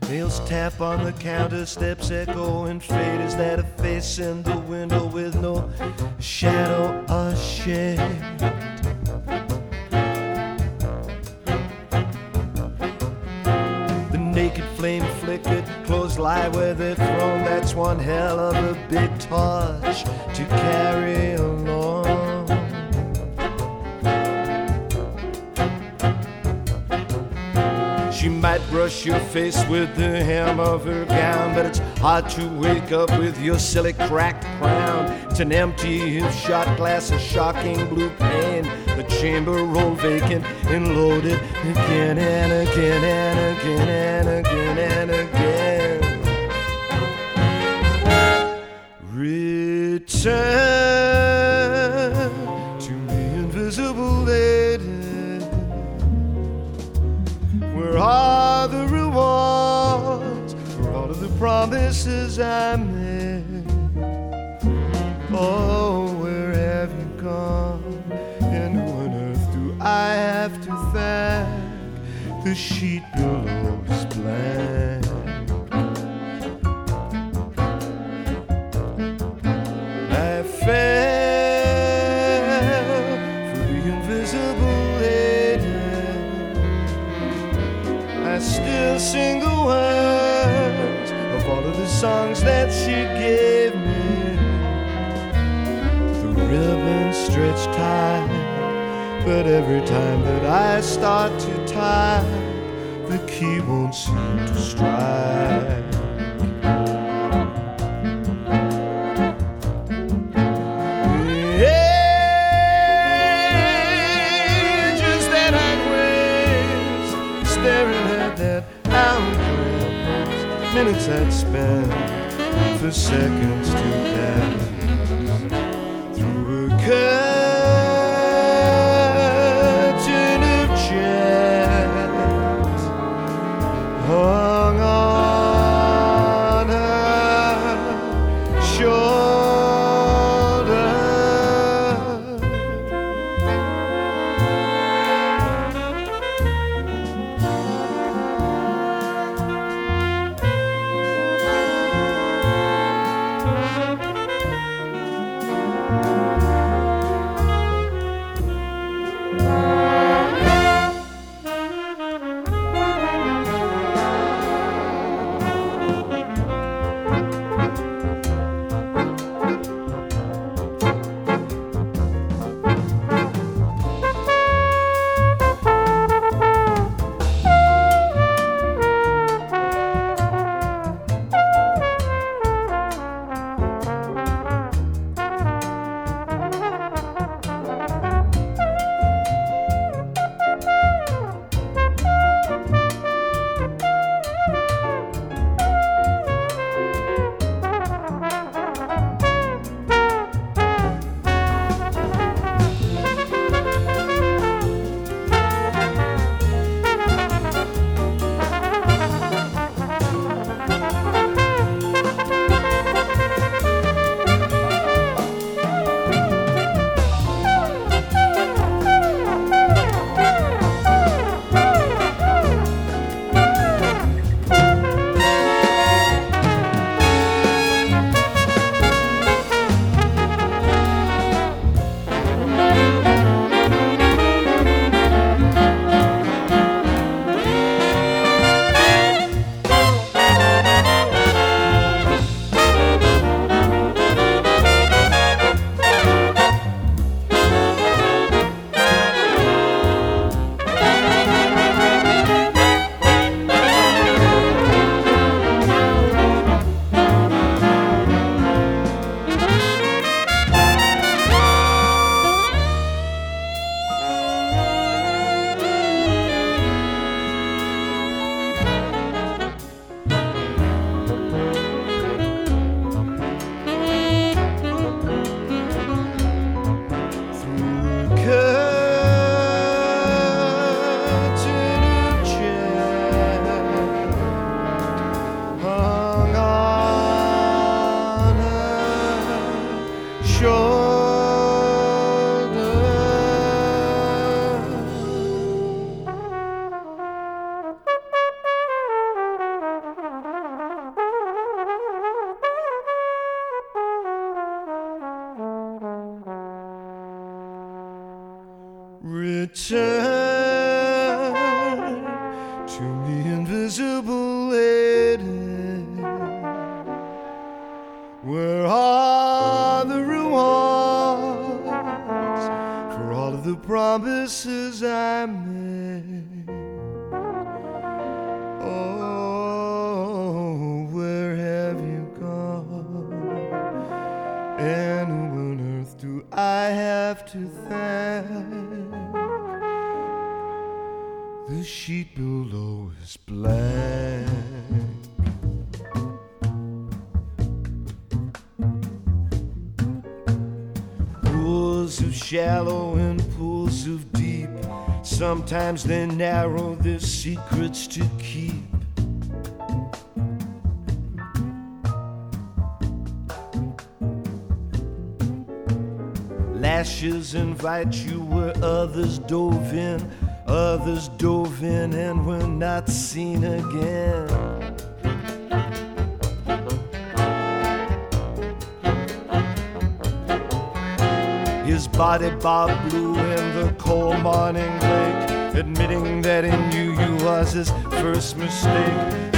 Nails tap on the counter, steps echo and fade. Is that a face in the window with no shadow or shade? The naked flame flickered, clothes lie where they're thrown. That's one hell of a big torch to carry along. She might brush your face with the hem of her gown, but it's hard to wake up with your silly cracked crown. It's an empty shot glass, a shocking blue pane. The chamber rolled vacant and loaded again and again and again and again and again. Return to me, invisible lady. Where are the rewards for all of the promises I made? Oh, where have you gone? And who on earth do I have to thank? The sheet below is blank. I fell for the invisible lady. I still sing the words of all of the songs that she gave me. The ribbon stretched tight, but every time that I start to tie, the key won't seem to strike. Minutes I'd spent for seconds to pass through a curtain of jet hung on her shoulder. Return to the invisible lady. Where are the rewards for all of the promises I made? Oh, where have you gone? And who on earth do I have to thank? The sheet below is black. Pools of shallow and pools of deep, sometimes they're narrow, there's secrets to keep. Lashes invite you where others dove in and were not seen again. His body bobbed blue in the cold morning lake, admitting that he knew you was his first mistake.